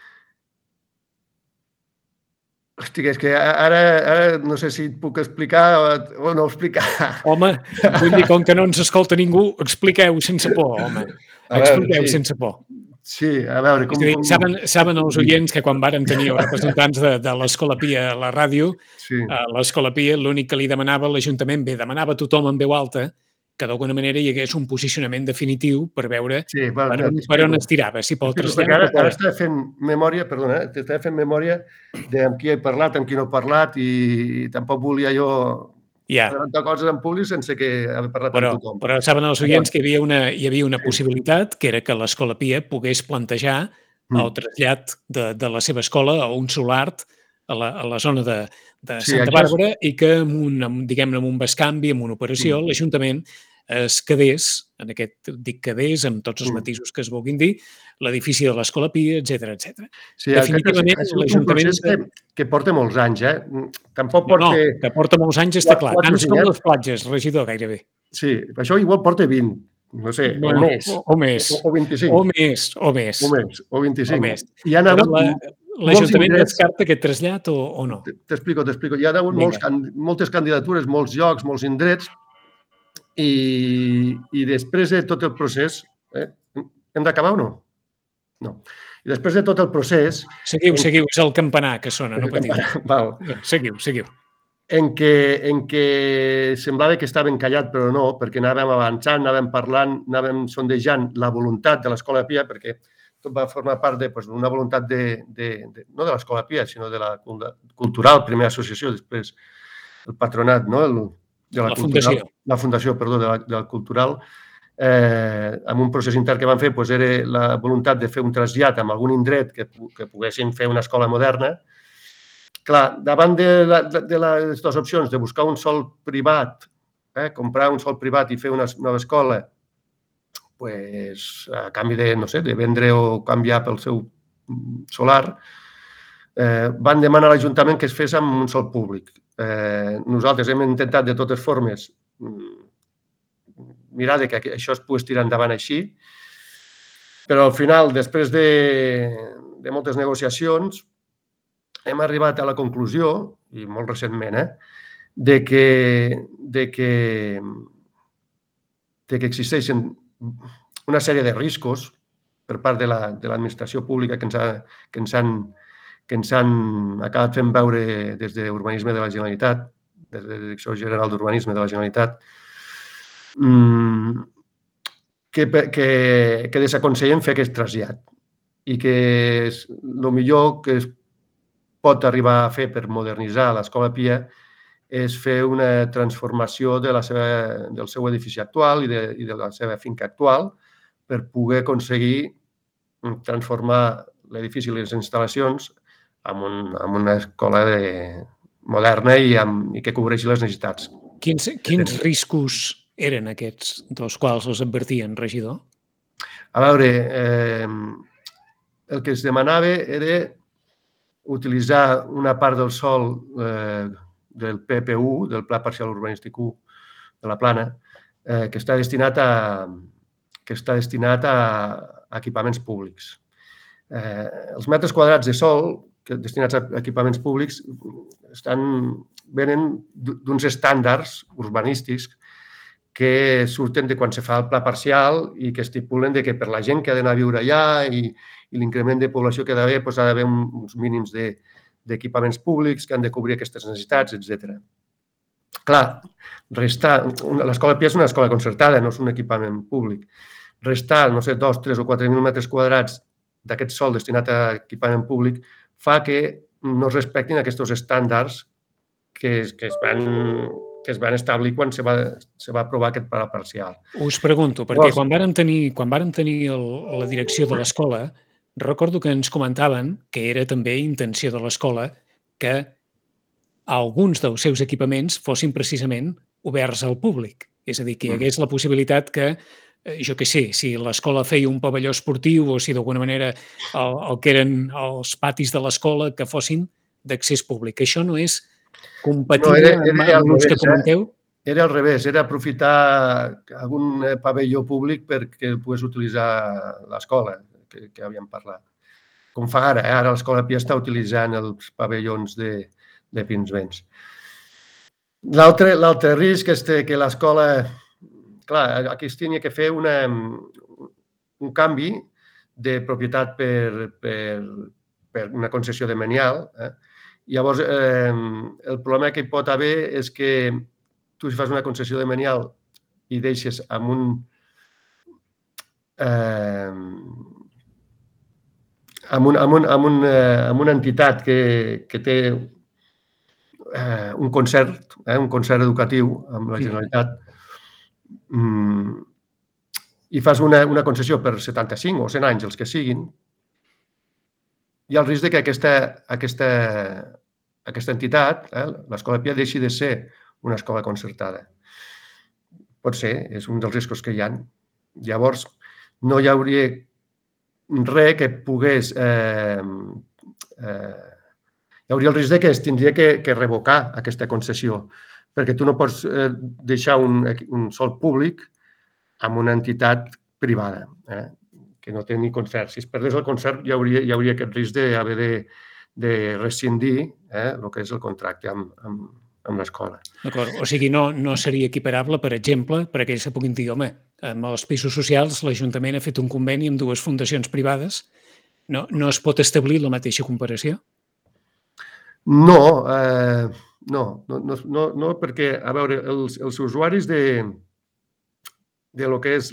Hosti, és que ara, ara no sé si et puc explicar o no explicar. Home, vull dir, com que no ens escolta ningú, expliqueu sense por, home. Expliqueu veure, sí. sense por. Sí, a veure... Com, és a dir, com... saben, saben els oients que quan vàrem tenir els representants de, de l'Escola Pia a la ràdio, sí. a l'Escola Pia l'únic que li demanava l'Ajuntament, bé, demanava a tothom en veu alta que d'alguna manera hi hagués un posicionament definitiu per veure sí, bueno, per, on, per on es tirava, si pel trasllat... Ara, ara estava fent memòria, perdona, eh? estava fent memòria de amb qui he parlat, amb qui no he parlat i tampoc volia jo... Ja. Preguntar coses en públic sense que haver parlat però, amb tothom. Però saben els oients que hi havia una, hi havia una possibilitat, que era que l'Escola Pia pogués plantejar mm. el trasllat de, de la seva escola a un solart a la, a la zona de, de sí, Santa Bàrbara és... i que, amb un, amb, diguem-ne, amb un bescanvi, amb una operació, mm. l'Ajuntament es quedés, en aquest dic quedés, amb tots els mm. matisos que es vulguin dir, l'edifici de l'Escola Pia, etcètera, etcètera. Sí, definitivament, és un procés que, que porta molts anys, eh? Tampoc porta... No, no, que porta molts anys està clar. Tants com les platges, regidor, gairebé. Sí, això igual porta vint, no sé, no, o més. O, o més. O, o vint-i-cinc. O més, o més. O més, o vint-i-cinc. O més. Hi ha hagut l'Ajuntament descarta aquest trasllat o, o no? T'explico, t'explico. Hi ha hagut molts, moltes candidatures, molts llocs, molts indrets, i, i després de tot el procés... Eh, hem d'acabar o no? No. I després de tot el procés... Seguiu, seguiu, és el campanar que sona, no patiu. Val. Seguiu, seguiu. En què, en què semblava que estava encallat, però no, perquè anàvem avançant, anàvem parlant, anàvem sondejant la voluntat de l'Escola Pia, perquè tot va formar part d'una pues, voluntat de, de, de, no de l'Escola Pia, sinó de la cultural, primer associació, després el patronat, no? El, de la, la cultural, fundació. La fundació, perdó, de la, de la cultural. Eh, amb un procés intern que van fer, doncs, era la voluntat de fer un trasllat amb algun indret que, que poguessin fer una escola moderna. Clar, davant de, la, de les dues opcions, de buscar un sòl privat, eh, comprar un sòl privat i fer una nova escola, pues, a canvi de, no sé, de vendre o canviar pel seu solar, eh, van demanar a l'Ajuntament que es fes amb un sòl públic. Eh, nosaltres hem intentat de totes formes mirar de que això es pogués tirar endavant així, però al final, després de, de moltes negociacions, hem arribat a la conclusió, i molt recentment, eh, de que, de que, de que existeixen una sèrie de riscos per part de la, de l'administració pública que ens, ha, que ens han que ens han acabat fent veure des d'Urbanisme de la Generalitat, des de la Direcció General d'Urbanisme de la Generalitat, que, que, que desaconsellen fer aquest trasllat i que és el millor que es pot arribar a fer per modernitzar l'Escola Pia és fer una transformació de la seva, del seu edifici actual i de, i de la seva finca actual per poder aconseguir transformar l'edifici i les instal·lacions amb, un, amb una escola de, moderna i, amb, i que cobreixi les necessitats. Quins, quins riscos eren aquests dels quals els advertien, regidor? A veure, eh, el que es demanava era utilitzar una part del sòl eh, del P P U, del Pla Parcial Urbanístic u de la Plana, eh, que està destinat a, que està destinat a equipaments públics. Eh, els metres quadrats de sòl que destinats a equipaments públics estan, venen d'uns estàndards urbanístics que surten de quan se fa el pla parcial i que estipulen de que per la gent que ha d'anar a viure allà i, i l'increment de població que ha d'haver, doncs ha d'haver uns mínims de, d'equipaments públics que han de cobrir aquestes necessitats, etcètera. Clar, restar... L'Escola Pia és una escola concertada, no és un equipament públic. Restar, no sé, dos, tres o quatre mil metres quadrats d'aquest sòl destinat a equipament públic fa que no es respectin aquests estàndards que, que, es van, que es van establir quan se va, se va aprovar aquest pla parcial. Us pregunto, perquè quan vàrem tenir, quan vàrem tenir el, la direcció de l'escola, recordo que ens comentaven que era també intenció de l'escola que alguns dels seus equipaments fossin precisament oberts al públic. És a dir, que hi hagués la possibilitat que jo què sé, si l'escola feia un pavelló esportiu o si d'alguna manera el, el que eren els patis de l'escola que fossin d'accés públic. Això no és compatible no, era, era amb els que comenteu? Era al revés, era aprofitar algun pavelló públic perquè pogués utilitzar l'escola, que, que havíem parlat. Com fa ara, eh? Ara l'Escola Pia està utilitzant els pavellons de, de Pinsbens. L'altre, l'altre risc és que l'escola... Clar, aquí es tenia que fer una, un canvi de propietat per, per, per una concessió de menial. Eh? Llavors, eh, el problema que hi pot haver és que tu si fas una concessió de menial i deixes amb un... Eh, amb, un, amb, un, amb, un, eh, amb una entitat que, que té eh, un concert, eh, un concert educatiu amb la Generalitat, mm, i fas una, una concessió per setanta-cinc o cent anys, els que siguin, hi ha el risc de que aquesta, aquesta, aquesta entitat, eh, l'Escola Pia, deixi de ser una escola concertada. Pot ser, és un dels riscos que hi ha. Llavors, no hi hauria res que pogués... Eh, eh, hi hauria el risc de que es tindria que, que revocar aquesta concessió, perquè tu no pots eh, deixar un, un sòl públic amb una entitat privada, eh, que no té ni concert. Si es perdés el concert, hi hauria, hi hauria aquest risc d'haver de, de rescindir eh, el que és el contracte amb, amb, amb l'escola. D'acord. O sigui, no, no seria equiparable, per exemple, per aquells que puguin dir, home, amb els pisos socials l'Ajuntament ha fet un conveni amb dues fundacions privades. No, no es pot establir la mateixa comparació? No, eh, no, no, no, no, no, perquè, a veure, els, els usuaris de... de lo que és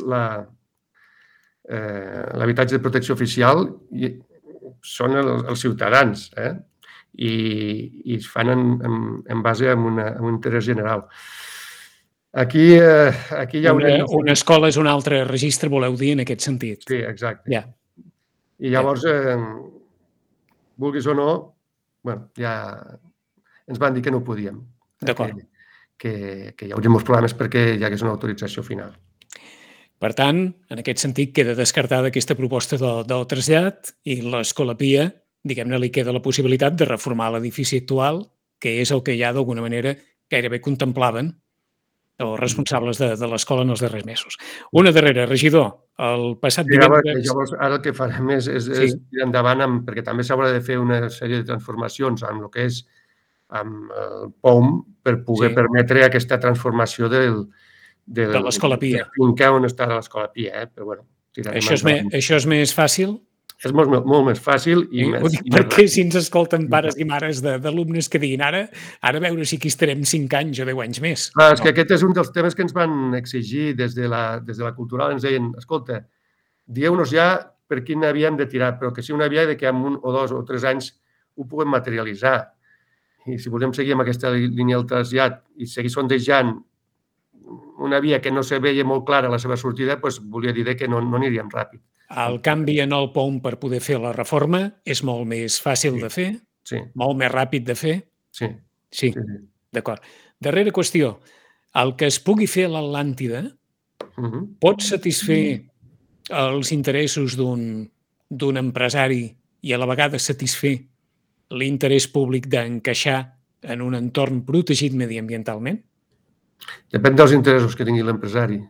l'habitatge eh, de protecció oficial i, són el, els ciutadans eh? I, i es fan en, en, en base a, una, a un interès general. Aquí, eh, aquí hi ha... Una, una escola és un altre registre, voleu dir, en aquest sentit. Sí, exacte. Ja. I llavors, eh, vulguis o no, bueno, ja ens van dir que no podíem. D'acord. Que, que, que hi hauria molts problemes perquè hi hagués una autorització final. Per tant, en aquest sentit, queda descartada aquesta proposta del, del trasllat i l'Escola Pia, diguem-ne, li queda la possibilitat de reformar l'edifici actual, que és el que ja d'alguna manera gairebé contemplaven els responsables de, de l'escola en els darrers mesos. Una darrera, regidor, el passat sí, divendres... Llavors, ara el que farem és, és, sí. és ir endavant, amb, perquè també s'haurà de fer una sèrie de transformacions amb el que és amb el P O M per poder sí. permetre aquesta transformació del de, de l'Escola Pia. De fincar on està l'Escola Pia, eh? Però bueno... Això és, me, això és més fàcil? És molt, molt més fàcil i, I més... I perquè més... si ens escolten pares i mares d'alumnes que diguin ara, ara a veure si aquí estarem cinc anys o deu anys més. Clar, és no. que aquest és un dels temes que ens van exigir des de la, des de la cultural. Ens deien, escolta, dieu-nos ja per quin havíem de tirar, però que sigui una via de que en un o dos o tres anys ho puguem materialitzar. I si volem seguir amb aquesta línia del trasllat i seguir sondejant una via que no se veia molt clara la seva sortida, doncs volia dir que no, no aniríem ràpid. El canvi en el P O M per poder fer la reforma és molt més fàcil sí. de fer, sí. molt més ràpid de fer. Sí. Sí, sí, sí. D'acord. Darrera qüestió. El que es pugui fer a l'Atlàntida uh -huh. pot satisfer els interessos d'un empresari i a la vegada satisfer l'interès públic d'encaixar en un entorn protegit mediambientalment? Depèn dels interessos que tingui l'empresari.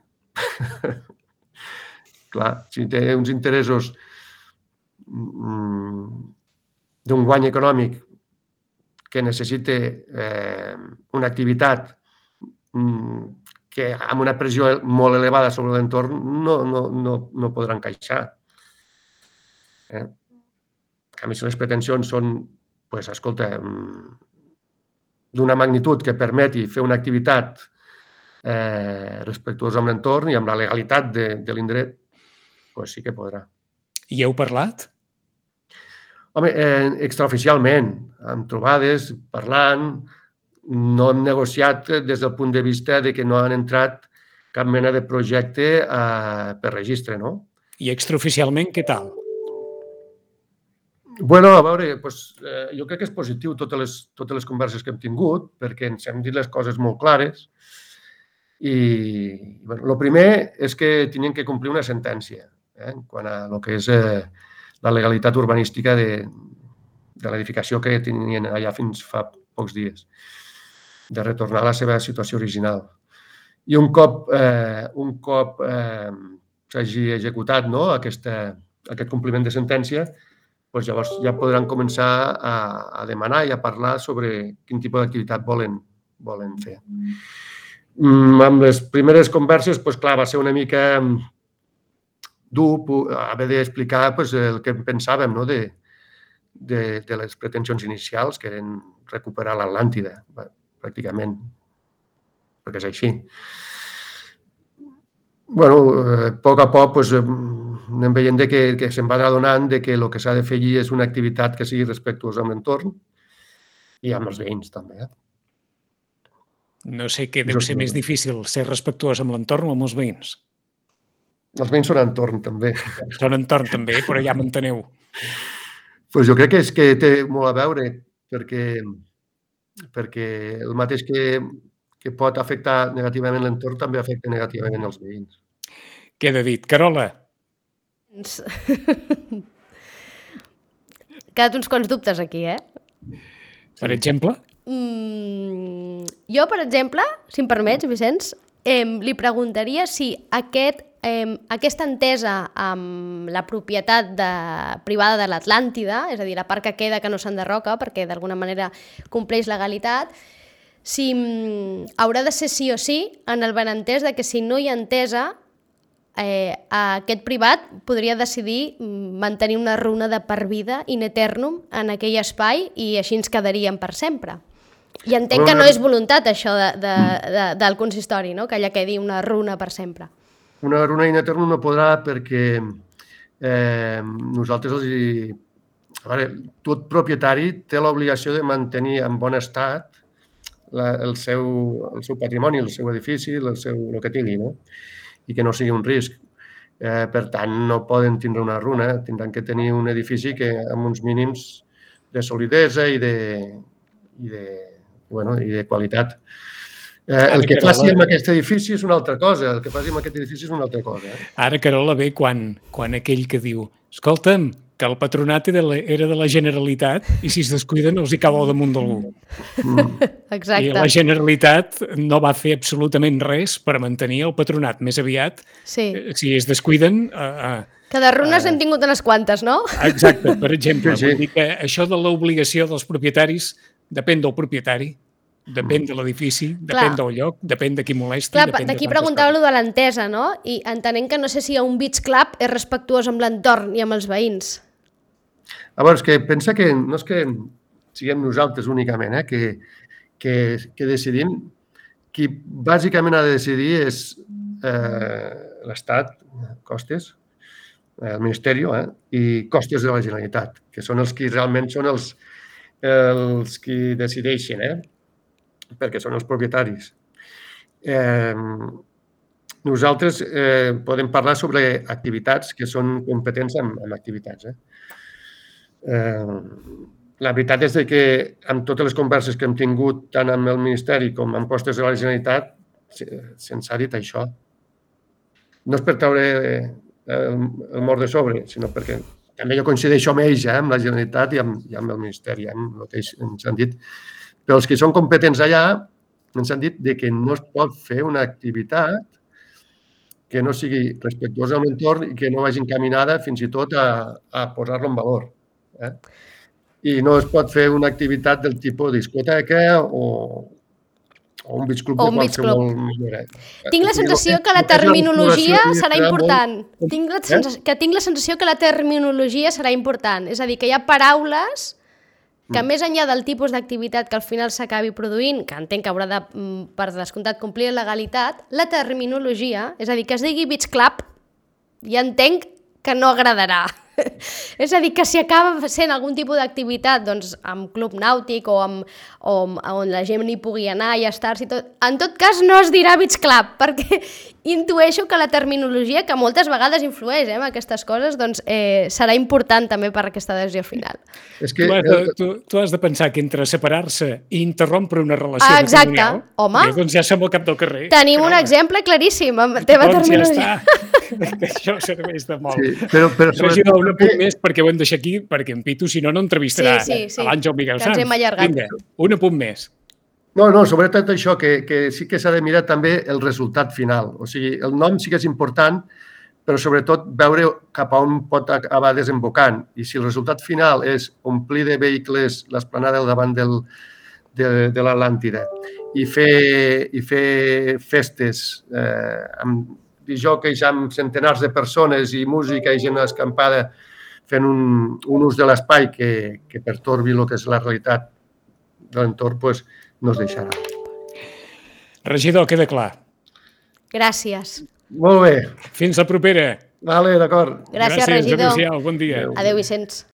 Clar, si té uns interessos mm, d'un guany econòmic que necessita eh, una activitat mm, que amb una pressió molt elevada sobre l'entorn no, no, no, no podrà encaixar. Eh? A més, les pretensions són, pues, escolta, d'una magnitud que permeti fer una activitat eh, respectuosa amb l'entorn i amb la legalitat de, de l'indret, pues sí que podrà. I heu parlat? Home, eh, extraoficialment, amb trobades, parlant, no hem negociat des del punt de vista de que no han entrat cap mena de projecte eh, per registre, no? I extraoficialment, què tal? Bueno, a veure, doncs, eh, jo crec que és positiu totes les, totes les converses que hem tingut, perquè ens hem dit les coses molt clares. I, bueno, el primer és que tenien que complir una sentència eh, en quant a el que és eh, la legalitat urbanística de, de l'edificació que tenien allà fins fa pocs dies, de retornar a la seva situació original. I un cop, eh, un cop eh, s'hagi executat no, aquesta, aquest compliment de sentència, doncs llavors ja podran començar a, a demanar i a parlar sobre quin tipus d'activitat volen, volen fer. Mm, amb les primeres converses, doncs clar, va ser una mica dur haver d'explicar pues, el que pensàvem no? de, de, de les pretensions inicials, que eren recuperar l'Atlàntida, pràcticament, perquè és així. Bueno, a poc a poc pues, anem veient que, que se'n van adonant de que el que s'ha de fer allí és una activitat que sigui respectuosa amb l'entorn i amb els veïns també. Eh? No sé què deu ser més difícil, ser respectuós amb l'entorn o amb els veïns. Els veïns són entorn, també. Són entorn, també, però ja m'enteneu. Pues jo crec que és que té molt a veure, perquè, perquè el mateix que, que pot afectar negativament l'entorn també afecta negativament els veïns. Queda dit. Carola. Quedat uns quants dubtes aquí, eh? Per exemple? Mm, jo, per exemple, si em permets, Vicenç, eh, li preguntaria si aquest, eh, aquesta entesa amb la propietat de, privada de l'Atlàntida, és a dir, la part que queda que no s'enderroca perquè d'alguna manera compleix legalitat, si mm, haurà de ser sí o sí en el benentès de que si no hi ha entesa, eh, aquest privat podria decidir mantenir una runa de per vida in eternum en aquell espai i així ens quedaríem per sempre. I entenc que no és voluntat, això de, de, de, del consistori, no? Que allà quedi una runa per sempre. Una runa in eternum no podrà perquè eh, nosaltres els hi... A veure, tot propietari té l'obligació de mantenir en bon estat la, el, seu, el seu patrimoni, el seu edifici, el, seu, el que tingui, no? I que no sigui un risc. Eh, per tant, no poden tindre una runa, tindran que tenir un edifici que amb uns mínims de solidesa i de, i de, bueno, i de qualitat. Eh, el que faci amb aquest edifici és una altra cosa, el que faci amb aquest edifici és una altra cosa. Eh? Ara, Carola, ve quan, quan aquell que diu escolta'm, que el patronat era de la Generalitat i si es descuiden els hi cau al damunt d'algú. Mm. Exacte. I la Generalitat no va fer absolutament res per mantenir el patronat. Més aviat, sí. Si es descuiden... Uh, que de runes uh, hem tingut unes quantes, no? Exacte. Per exemple, sí. Vull dir que això de l'obligació dels propietaris depèn del propietari, depèn de l'edifici, depèn del lloc, depèn de qui molesti. Clar, d'aquí preguntava allò de l'entesa, no? I entenent que no sé si un beach club és respectuós amb l'entorn i amb els veïns. A veure, és que pensa que no és que siguem nosaltres únicament, eh, que, que, que decidim. Qui bàsicament ha de decidir és eh, l'Estat, Costes, el Ministeri eh, i Costes de la Generalitat, que són els que realment són els, els que decideixen, eh, perquè són els propietaris. Eh, nosaltres eh, podem parlar sobre activitats que són competents en, en activitats. Eh. Eh, la veritat és que amb totes les converses que hem tingut tant amb el Ministeri com amb Costes de la Generalitat se'ns ha dit això. No és per treure el, el mort de sobre, sinó perquè també jo coincideixo amb ells, eh, amb la Generalitat i amb, i amb el Ministeri, eh, amb el que ens han dit. Però els que són competents allà ens han dit de que no es pot fer una activitat que no sigui respectuosa amb l'entorn i que no vagi encaminada fins i tot a, a posar-lo en valor. Eh? I no es pot fer una activitat del tipus discoteca o, o un beach club de qualsevol manera. Tinc la sensació que la terminologia serà important. Tinc la sensació, que tinc la sensació que la terminologia serà important. És a dir, que hi ha paraules que més enllà del tipus d'activitat que al final s'acabi produint, que entenc que haurà de, per descomptat, complir la legalitat, la terminologia, és a dir, que es digui beach club, ja entenc que no agradarà. És a dir, que si acaba sent algun tipus d'activitat doncs, amb club nàutic o, amb, o amb, on la gent hi pugui anar i estar-s'hi tot, en tot cas no es dirà beach club, perquè intueixo que la terminologia, que moltes vegades influeix eh, en aquestes coses, doncs, eh, serà important també per aquesta decisió final. És que, tu, has de, tu, tu has de pensar que entre separar-se i interrompre una relació ah, exacte. matrimonial, home, ja, doncs ja som al cap del carrer. Tenim un exemple claríssim amb la teva doncs terminologia. Ja està. Que això serveix de molt. Sí, però, però sobre... un punt més perquè ho hem deixat aquí, perquè en Pitu, si no, no entrevistarà sí, sí, sí. a l'Àngel Miguel Sanz. Que ens hem allargat. Vinga, un punt més. No, no, sobretot això, que, que sí que s'ha de mirar també el resultat final. O sigui, el nom sí que és important, però sobretot veure cap a on pot acabar desembocant. I si el resultat final és omplir de vehicles l'esplanada al davant del, de, de l'Atlàntida i fer, i fer festes eh, amb disjòqueis amb centenars de persones i música i gent escampada fent un, un ús de l'espai que, que pertorbi el que és la realitat de l'entorn, doncs no es deixarà. Regidor, queda clar. Gràcies. Molt bé. Fins la propera. Vale, d'acord. Gràcies, Gràcies, regidor. adéu-siau, bon dia. Adéu, Vicenç.